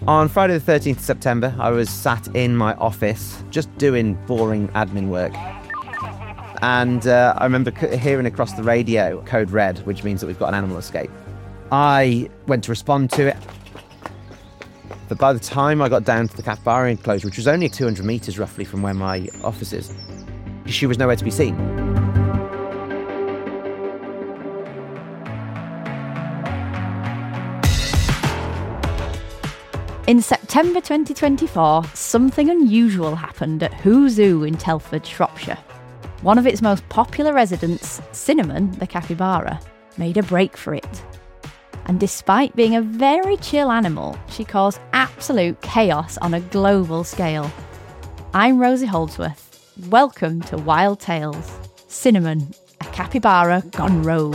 On Friday the 13th of September, I was sat in my office just doing boring admin work. And I remember hearing across the radio code red, which means that we've got an animal escape. I went to respond to it. But by the time I got down to the capybara enclosure, which was only 200 metres roughly from where my office is, she was nowhere to be seen. In September 2024, something unusual happened at Who Zoo in Telford, Shropshire. One of its most popular residents, Cinnamon, the capybara, made a break for it. And despite being a very chill animal, she caused absolute chaos on a global scale. I'm Rosie Holdsworth. Welcome to Wild Tales. Cinnamon, a capybara gone rogue.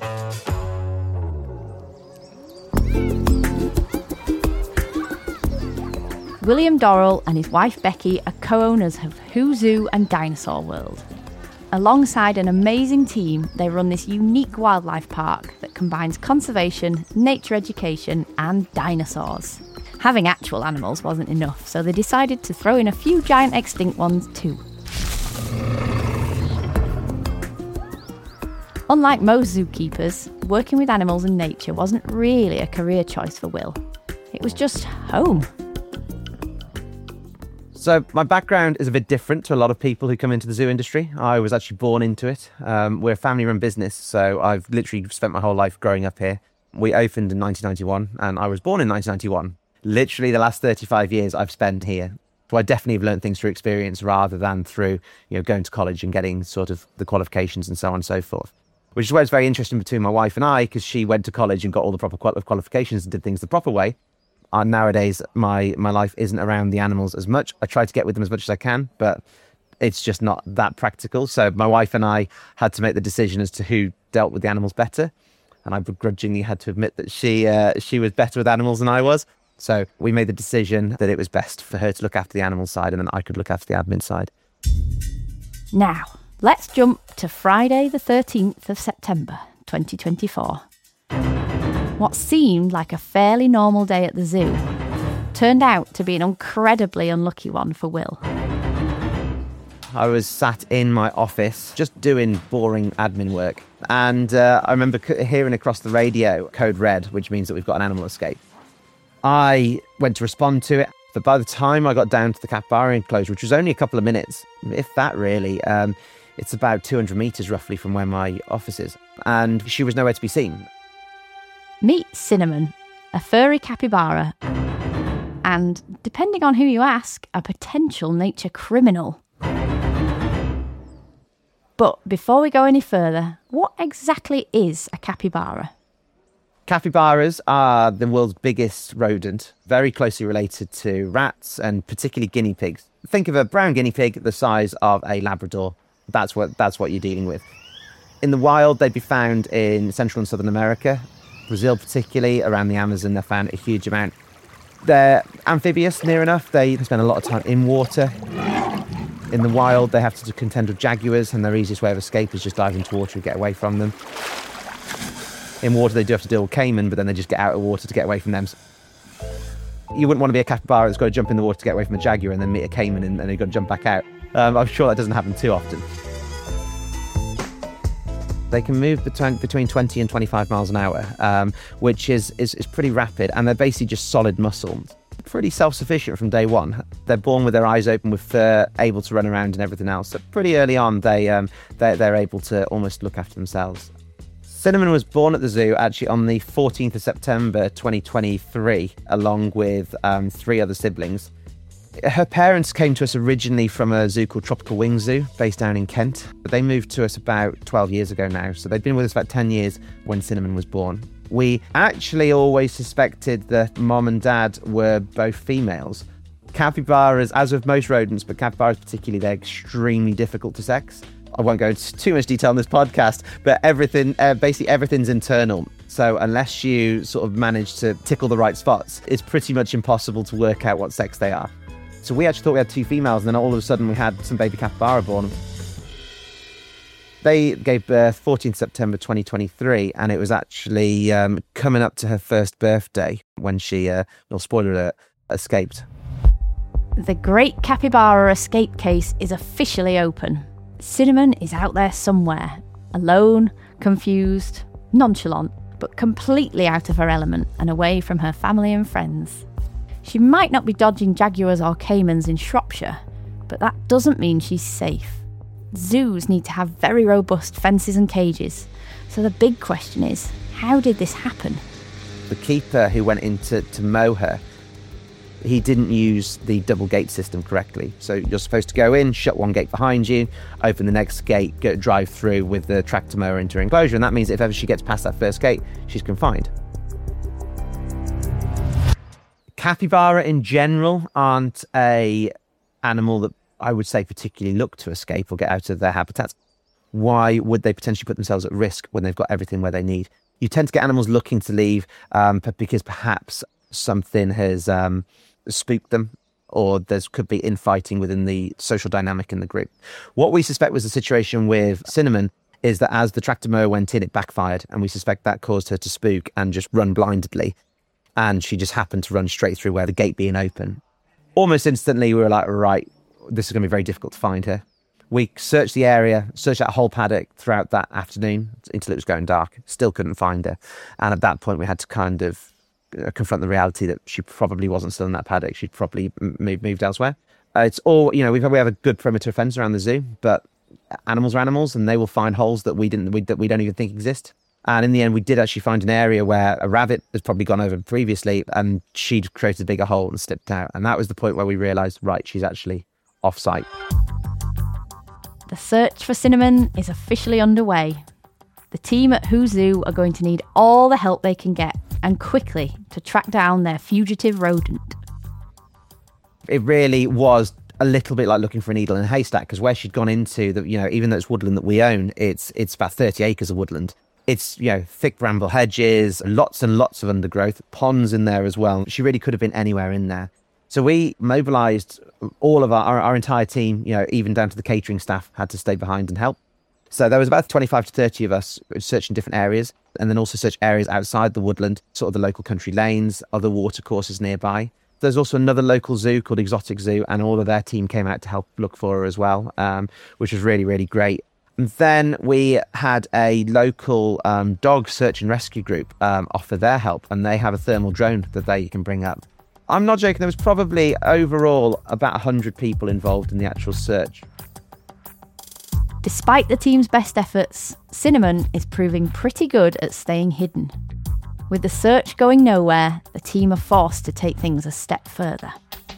William Dorrell and his wife Becky are co-owners of Who Zoo and Dinosaur World. Alongside an amazing team, they run this unique wildlife park that combines conservation, nature education and dinosaurs. Having actual animals wasn't enough, so they decided to throw in a few giant extinct ones too. Unlike most zookeepers, working with animals and nature wasn't really a career choice for Will. It was just home. So my background is a bit different to a lot of people who come into the zoo industry. I was actually born into it. We're a family-run business, so I've literally spent my whole life growing up here. We opened in 1991, and I was born in 1991. Literally the last 35 years I've spent here. So I definitely have learned things through experience rather than through, going to college and getting sort of the qualifications and so on and so forth. Which is where it's very interesting between my wife and I, because she went to college and got all the proper qualifications and did things the proper way. Nowadays, my life isn't around the animals as much. I try to get with them as much as I can, but it's just not that practical. So my wife and I had to make the decision as to who dealt with the animals better. And I begrudgingly had to admit that she was better with animals than I was. So we made the decision that it was best for her to look after the animal side and then I could look after the admin side. Now, let's jump to Friday the 13th of September, 2024. What seemed like a fairly normal day at the zoo turned out to be an incredibly unlucky one for Will. I was sat in my office just doing boring admin work. And I remember hearing across the radio code red, which means that we've got an animal escape. I went to respond to it. But by the time I got down to the capybara enclosure, which was only a couple of minutes, if that really, it's about 200 metres roughly from where my office is. And she was nowhere to be seen. Meet Cinnamon, a furry capybara, and, depending on who you ask, a potential nature criminal. But before we go any further, what exactly is a capybara? Capybaras are the world's biggest rodent, very closely related to rats and particularly guinea pigs. Think of a brown guinea pig the size of a Labrador. That's what you're dealing with. In the wild, they'd be found in Central and Southern America. Brazil particularly, around the Amazon, they're found a huge amount. They're amphibious near enough. They spend a lot of time in water. In the wild, they have to contend with jaguars, and their easiest way of escape is just dive into water and get away from them. In water, they do have to deal with caiman, but then they just get out of water to get away from them. You wouldn't want to be a capybara that's got to jump in the water to get away from a jaguar and then meet a caiman and then you've got to jump back out. I'm sure that doesn't happen too often. They can move between 20 and 25 miles an hour, which is pretty rapid, and they're basically just solid muscle. Pretty self-sufficient from day one. They're born with their eyes open, with fur, able to run around and everything else. So pretty early on, they're able to almost look after themselves. Cinnamon was born at the zoo actually on the 14th of September 2023, along with 3 other siblings. Her parents came to us originally from a zoo called Tropical Wing Zoo, based down in Kent. But they moved to us about 12 years ago now, so they'd been with us about 10 years when Cinnamon was born. We actually always suspected that mom and dad were both females. Capybaras, as with most rodents, but capybaras particularly, they're extremely difficult to sex. I won't go into too much detail on this podcast, but basically everything's internal. So unless you sort of manage to tickle the right spots, it's pretty much impossible to work out what sex they are. So we actually thought we had 2 females, and then all of a sudden we had some baby capybara born. They gave birth 14th September 2023, and it was actually coming up to her first birthday when she, spoiler alert, escaped. The Great Capybara escape case is officially open. Cinnamon is out there somewhere, alone, confused, nonchalant, but completely out of her element and away from her family and friends. She might not be dodging jaguars or caimans in Shropshire, but that doesn't mean she's safe. Zoos need to have very robust fences and cages. So the big question is, how did this happen? The keeper who went in to mow her, he didn't use the double gate system correctly. So you're supposed to go in, shut one gate behind you, open the next gate, drive through with the tractor mower into her enclosure. And that means if ever she gets past that first gate, she's confined. Capybara in general aren't a animal that I would say particularly look to escape or get out of their habitats. Why would they potentially put themselves at risk when they've got everything where they need? You tend to get animals looking to leave because perhaps something has spooked them, or there could be infighting within the social dynamic in the group. What we suspect was the situation with Cinnamon is that as the tractor mower went in, it backfired, and we suspect that caused her to spook and just run blindly. And she just happened to run straight through where the gate being open. Almost instantly, we were like, right, this is going to be very difficult to find her. We searched the area, searched that whole paddock throughout that afternoon until it was going dark. Still couldn't find her. And at that point, we had to kind of confront the reality that she probably wasn't still in that paddock. She'd probably moved elsewhere. It's all, we have a good perimeter fence around the zoo, but animals are animals, and they will find holes that we don't even think exist. And in the end, we did actually find an area where a rabbit has probably gone over previously, and she'd created a bigger hole and slipped out. And that was the point where we realised, right, she's actually off-site. The search for Cinnamon is officially underway. The team at Who Zoo are going to need all the help they can get, and quickly, to track down their fugitive rodent. It really was a little bit like looking for a needle in a haystack, because where she'd gone into, even though it's woodland that we own, it's about 30 acres of woodland. It's, thick bramble hedges, lots and lots of undergrowth, ponds in there as well. She really could have been anywhere in there. So we mobilised all of our entire team, even down to the catering staff, had to stay behind and help. So there was about 25 to 30 of us searching different areas, and then also search areas outside the woodland, sort of the local country lanes, other water courses nearby. There's also another local zoo called Exotic Zoo, and all of their team came out to help look for her as well, which was really, really great. And then we had a local dog search and rescue group offer their help, and they have a thermal drone that they can bring up. I'm not joking, there was probably overall about 100 people involved in the actual search. Despite the team's best efforts, Cinnamon is proving pretty good at staying hidden. With the search going nowhere, the team are forced to take things a step further.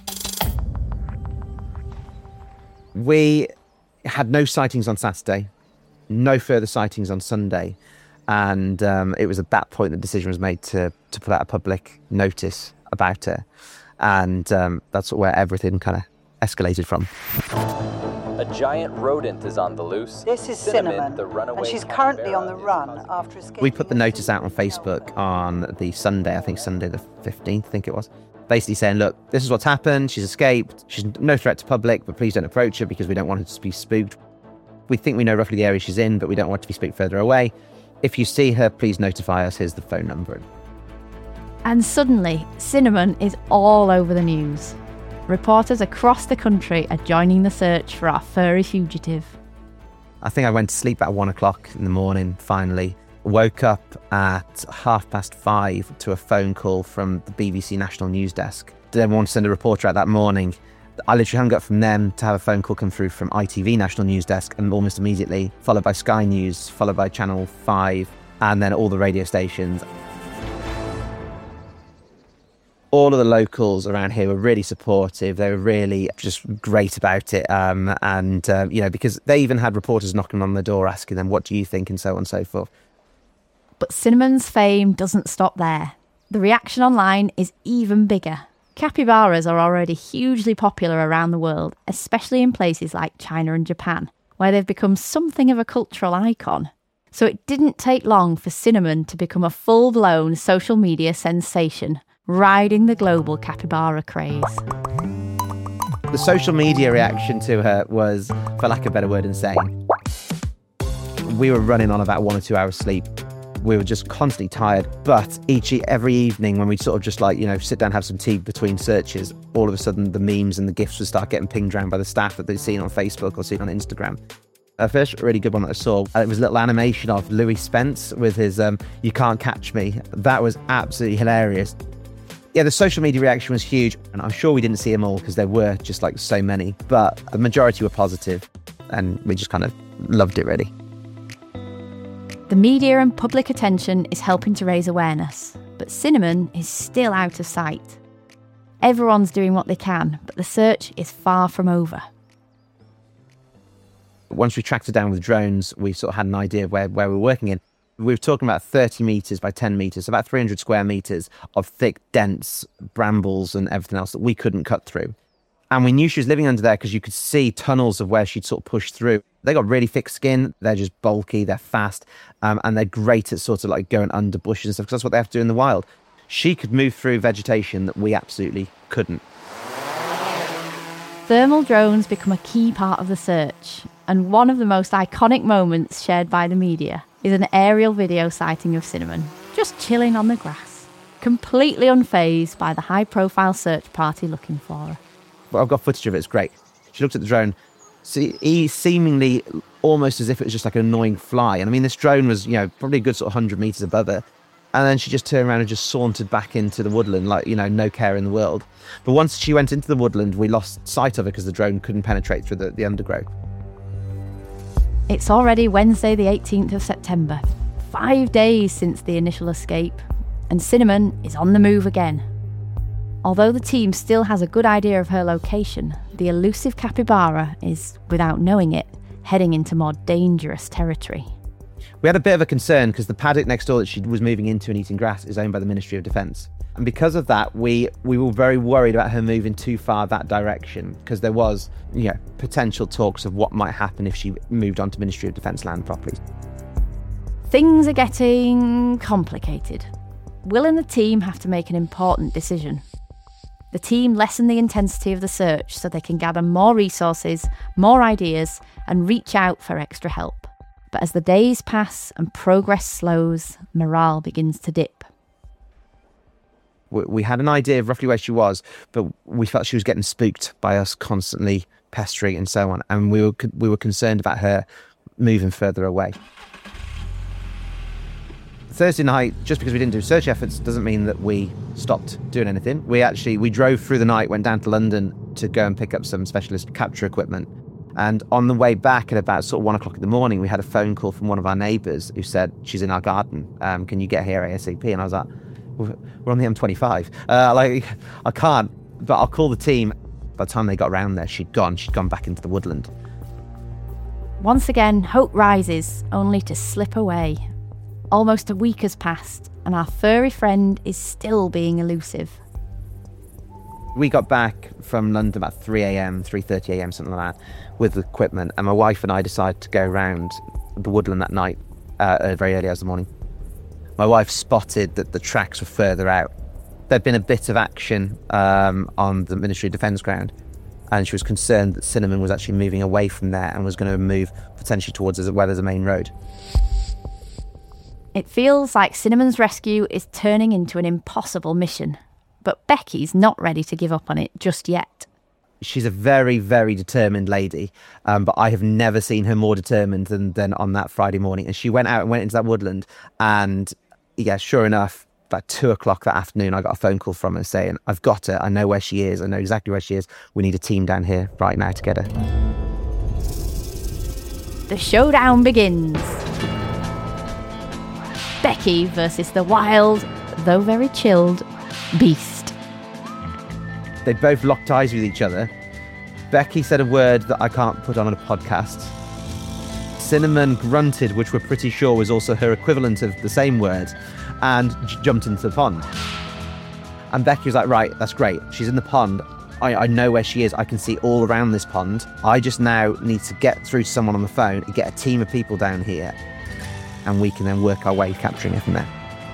We had no sightings on Saturday, no further sightings on Sunday, and it was at that point the decision was made to put out a public notice about her, and that's where everything kind of escalated from. A giant rodent is on the loose. This is Cinnamon, and she's currently on the run after escaping. We put the notice out on Facebook on the Sunday, I think Sunday the 15th, I think it was. Basically saying, look, this is what's happened. She's escaped. She's no threat to public, but please don't approach her because we don't want her to be spooked. We think we know roughly the area she's in, but we don't want her to be spooked further away. If you see her, please notify us. Here's the phone number. And suddenly, Cinnamon is all over the news. Reporters across the country are joining the search for our furry fugitive. I think I went to sleep at 1 o'clock in the morning, finally. Woke up at 5:30 to a phone call from the BBC National News Desk. They wanted to send a reporter out that morning. I literally hung up from them to have a phone call come through from ITV National News Desk, and almost immediately followed by Sky News, followed by Channel 5, and then all the radio stations. All of the locals around here were really supportive. They were really just great about it. Because they even had reporters knocking on the door asking them, what do you think, and so on and so forth. But Cinnamon's fame doesn't stop there. The reaction online is even bigger. Capybaras are already hugely popular around the world, especially in places like China and Japan, where they've become something of a cultural icon. So it didn't take long for Cinnamon to become a full-blown social media sensation, riding the global capybara craze. The social media reaction to her was, for lack of a better word, insane. We were running on about 1 or 2 hours sleep. we were just constantly tired. But every evening when we sort of just sit down, have some tea between searches, all of a sudden the memes and the GIFs would start getting pinged around by the staff that they'd seen on Facebook or seen on Instagram. The first really good one that I saw, it was a little animation of Louis Spence with his "You Can't Catch Me." That was absolutely hilarious. Yeah, the social media reaction was huge, and I'm sure we didn't see them all because there were just so many, but the majority were positive, and we just kind of loved it, really. The media and public attention is helping to raise awareness, but Cinnamon is still out of sight. Everyone's doing what they can, but the search is far from over. Once we tracked her down with drones, we sort of had an idea of where we were working in. We were talking about 30 metres by 10 metres, about 300 square metres of thick, dense brambles and everything else that we couldn't cut through. And we knew she was living under there because you could see tunnels of where she'd sort of pushed through. They got really thick skin, they're just bulky, they're fast, and they're great at sort of going under bushes and stuff, because that's what they have to do in the wild. She could move through vegetation that we absolutely couldn't. Thermal drones become a key part of the search, and one of the most iconic moments shared by the media is an aerial video sighting of Cinnamon, just chilling on the grass, completely unfazed by the high-profile search party looking for her. Well, I've got footage of it, it's great. She looked at the drone, seemingly almost as if it was just like an annoying fly. And I mean, this drone was, probably a good sort of 100 metres above her. And then she just turned around and just sauntered back into the woodland, no care in the world. But once she went into the woodland, we lost sight of her because the drone couldn't penetrate through the undergrowth. It's already Wednesday, the 18th of September, 5 days since the initial escape, and Cinnamon is on the move again. Although the team still has a good idea of her location, the elusive capybara is, without knowing it, heading into more dangerous territory. We had a bit of a concern because the paddock next door that she was moving into and eating grass is owned by the Ministry of Defence. And because of that, we were very worried about her moving too far that direction, because there was, potential talks of what might happen if she moved onto Ministry of Defence land properly. Things are getting complicated. Will and the team have to make an important decision. The team lessen the intensity of the search so they can gather more resources, more ideas, and reach out for extra help. But as the days pass and progress slows, morale begins to dip. We had an idea of roughly where she was, but we felt she was getting spooked by us constantly pestering and so on, and we were concerned about her moving further away. Thursday night, just because we didn't do search efforts doesn't mean that we stopped doing anything. We drove through the night, went down to London to go and pick up some specialist capture equipment. And on the way back at about sort of 1 o'clock in the morning, we had a phone call from one of our neighbours who said, she's in our garden. Can you get here ASAP? And I was like, we're on the M25. I can't, but I'll call the team. By the time they got around there, she'd gone back into the woodland. Once again, hope rises, only to slip away. Almost a week has passed, and our furry friend is still being elusive. We got back from London about 3:30 a.m, something like that, with the equipment, and my wife and I decided to go around the woodland that night, very early hours of the morning. My wife spotted that the tracks were further out. There'd been a bit of action on the Ministry of Defence ground, and she was concerned that Cinnamon was actually moving away from there and was going to move potentially towards where there's a main road. It feels like Cinnamon's rescue is turning into an impossible mission, but Becky's not ready to give up on it just yet. She's a very, very determined lady, but I have never seen her more determined than on that Friday morning. And she went into that woodland, and sure enough, about 2 o'clock that afternoon, I got a phone call from her saying, I've got her, I know where she is, I know exactly where she is, we need a team down here right now to get her. The showdown begins. Becky versus the wild, though very chilled, beast. They both locked eyes with each other. Becky said a word that I can't put on a podcast. Cinnamon grunted, which we're pretty sure was also her equivalent of the same word, and jumped into the pond. And Becky was like, right, that's great. She's in the pond. I know where she is. I can see all around this pond. I just now need to get through to someone on the phone and get a team of people down here, and we can then work our way capturing her from there.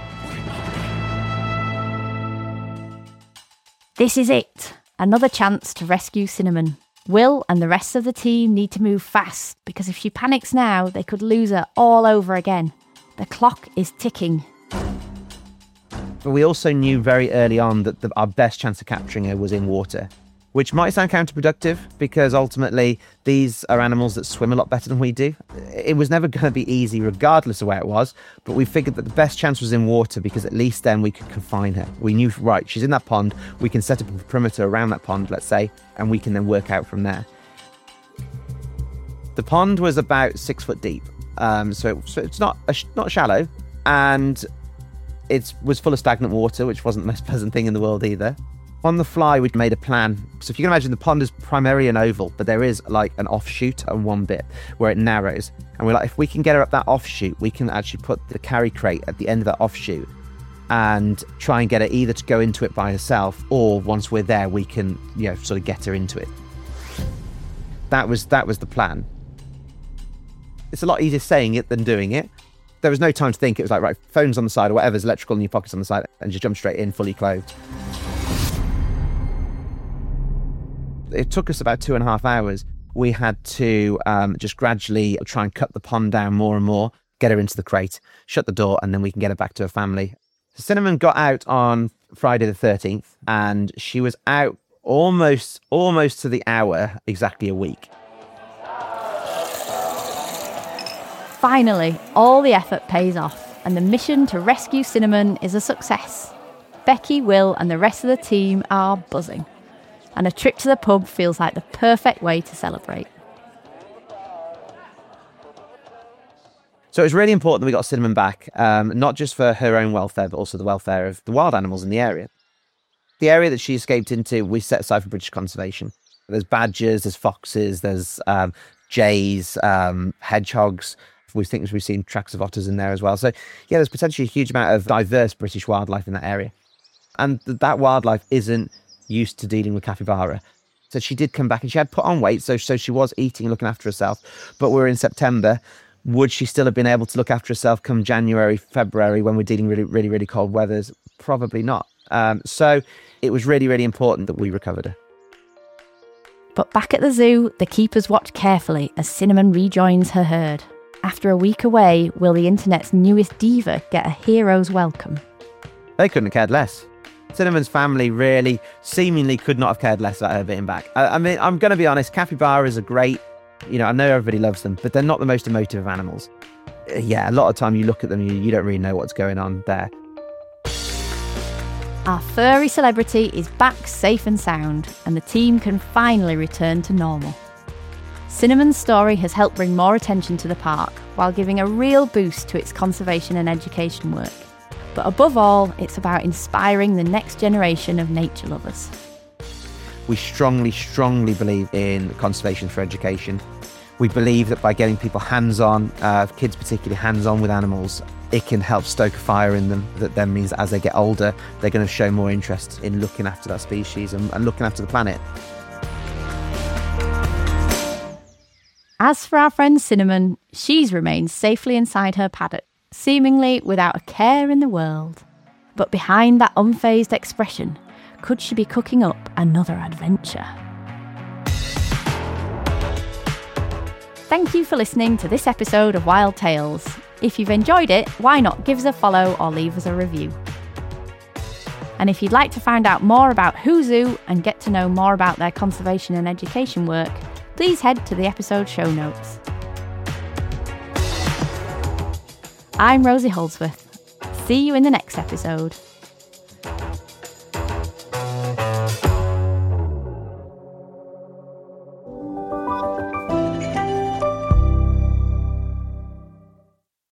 This is it. Another chance to rescue Cinnamon. Will and the rest of the team need to move fast, because if she panics now, they could lose her all over again. The clock is ticking. But we also knew very early on that our best chance of capturing her was in water, which might sound counterproductive because ultimately these are animals that swim a lot better than we do. It was never going to be easy regardless of where it was, but we figured that the best chance was in water because at least then we could confine her. We knew, right, she's in that pond, we can set up a perimeter around that pond, let's say, and we can then work out from there. The pond was about 6 foot deep, so it's not shallow, and it was full of stagnant water, which wasn't the most pleasant thing in the world either. On the fly, we'd made a plan. So if you can imagine, the pond is primarily an oval, but there is like an offshoot on one bit where it narrows. And we're like, if we can get her up that offshoot, we can actually put the carry crate at the end of that offshoot and try and get her either to go into it by herself, or once we're there, we can, sort of get her into it. That was the plan. It's a lot easier saying it than doing it. There was no time to think. It was like, right, phone's on the side or whatever's electrical in your pockets on the side, and just jump straight in, fully clothed. It took us about 2.5 hours. We had to just gradually try and cut the pond down more and more, get her into the crate, shut the door, and then we can get her back to her family. So Cinnamon got out on Friday the 13th, and she was out almost to the hour, exactly a week. Finally, all the effort pays off, and the mission to rescue Cinnamon is a success. Becky, Will, and the rest of the team are buzzing, and a trip to the pub feels like the perfect way to celebrate. So it was really important that we got Cinnamon back, not just for her own welfare, but also the welfare of the wild animals in the area. The area that she escaped into, we set aside for British conservation. There's badgers, there's foxes, there's jays, hedgehogs. We think we've seen tracks of otters in there as well. So, yeah, there's potentially a huge amount of diverse British wildlife in that area. And that wildlife isn't used to dealing with capybara. So she did come back and she had put on weight, so she was eating and looking after herself. But we're in September. Would she still have been able to look after herself come January, February, when we're dealing with really, really cold weathers? Probably not. So it was really, really important that we recovered her. But back at the zoo, the keepers watch carefully as Cinnamon rejoins her herd. After a week away, will the internet's newest diva get a hero's welcome? They couldn't have cared less. Cinnamon's family really, seemingly could not have cared less about her being back. I mean, I'm going to be honest, capybaras are great. I know everybody loves them, but they're not the most emotive of animals. Yeah, a lot of time you look at them, you don't really know what's going on there. Our furry celebrity is back safe and sound, and the team can finally return to normal. Cinnamon's story has helped bring more attention to the park, while giving a real boost to its conservation and education work. But above all, it's about inspiring the next generation of nature lovers. We strongly, strongly believe in conservation for education. We believe that by getting people hands-on, kids particularly hands-on with animals, it can help stoke a fire in them. That then means that as they get older, they're going to show more interest in looking after that species and looking after the planet. As for our friend Cinnamon, she's remained safely inside her paddock, seemingly without a care in the world. But behind that unfazed expression, could she be cooking up another adventure? Thank you for listening to this episode of Wild Tales. If you've enjoyed it, why not give us a follow or leave us a review? And if you'd like to find out more about Who Zoo and get to know more about their conservation and education work, please head to the episode show notes. I'm Rosie Holdsworth. See you in the next episode.